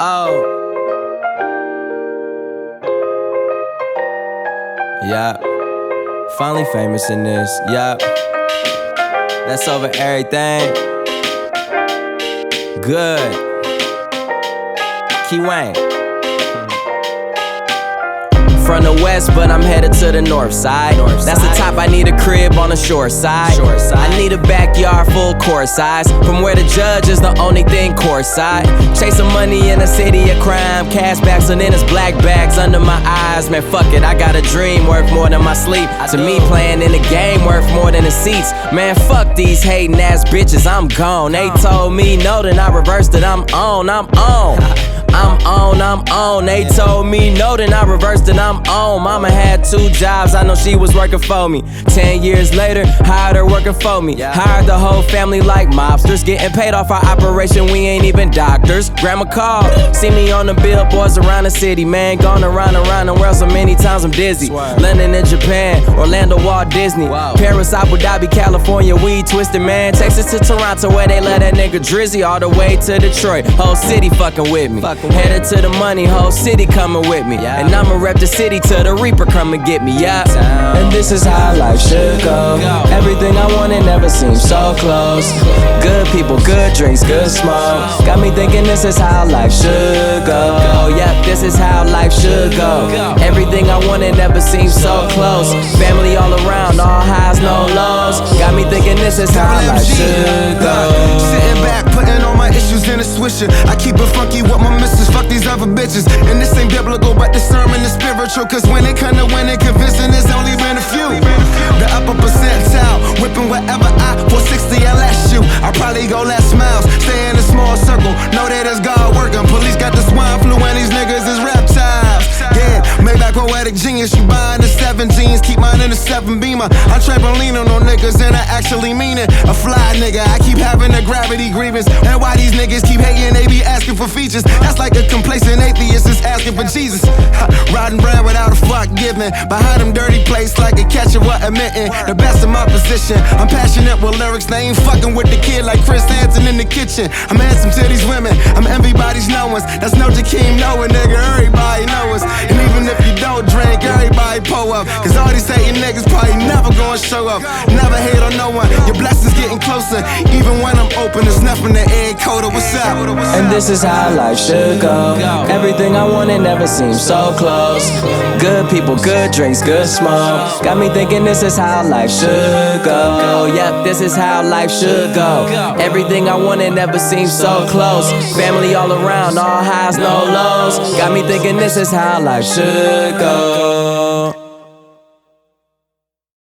Oh. Yeah. Finally famous in this. Yeah. That's over everything. Good. Key Wayne. From the west, but I'm headed to the north side. That's the top, I need a crib on the shore side. I need a backyard full court size. From where the judge is the only thing court side. Chasing money in a city of crime. Cash backs and then it's black bags under my eyes. Man, fuck it, I got a dream worth more than my sleep. To me, playing in the game worth more than the seats. Man, fuck these hating ass bitches, I'm gone. They told me no, then I reversed it, I'm on. They told me no, then I reversed it, I'm on. Mama had 2 jobs, I know she was working for me. 10 years later, hired her working for me. Hired the whole family like mobsters. Getting paid off our operation, we ain't even doctors. Grandma called, see me on the billboards around the city. Man, gone around the world so many times I'm dizzy. London and Japan, Orlando, Walt Disney. Paris, Abu Dhabi, California, we twisted, man. Texas to Toronto where they let that nigga Drizzy. All the way to Detroit, whole city fucking with me. Headed to the money, whole city coming with me. And I'ma rep the city till the Reaper come and get me, yeah. And this is how life should go. Everything I wanted never seemed so close. Good people, good drinks, good smoke. Got me thinking this is how life should go. Yep, this is how life should go. Everything I wanted never seemed so close. Family all around, all highs, no lows. Got me thinking this is how life should go. Sitting back, putting all my issues in a swisher. I keep it funky with my missus, fuck these other bitches. And this ain't biblical, but the sermon is spiritual. Cause when it come to winning, convincing, there's only been a few. The upper percentile, whipping whatever I 460 LS shoot. I probably go less miles, stay in a small circle. Know that it's God working. Police got the swine flu and these niggas is reptiles. Yeah, Maybach poetic genius. You buying the 7 jeans, keep mine in the 7 Beamer. I trampolining on niggas and I actually mean it. A fly nigga, I keep having a gravity grievance. And why these niggas keep hating, they be asking for features. That's like a complacent atheist is asking for Jesus. Riding brand without a fuck giving. Behind them dirty plates like a catcher what admitting. The best of my position. I'm passionate with lyrics. They ain't fucking with the kid like Chris Hansen in the kitchen. I'm handsome to these women. I'm everybody's knowins. That's no Jakeem Noah, nigga. Everybody know us. And even if you don't drink, everybody pull up. Cause all these hating niggas probably never gonna show up. Never hate on no one. Your blessings getting closer. Even when I'm open, there's nothing to Ed Coda. What's up? And this is how life should go. Everything I wanted never seemed so close. Good people, good drinks, good smoke. Got me thinking this is how life should go. Yep, this is how life should go. Everything I wanted never seemed so close. Family all around, all highs, no lows. Got me thinking this is how life should go.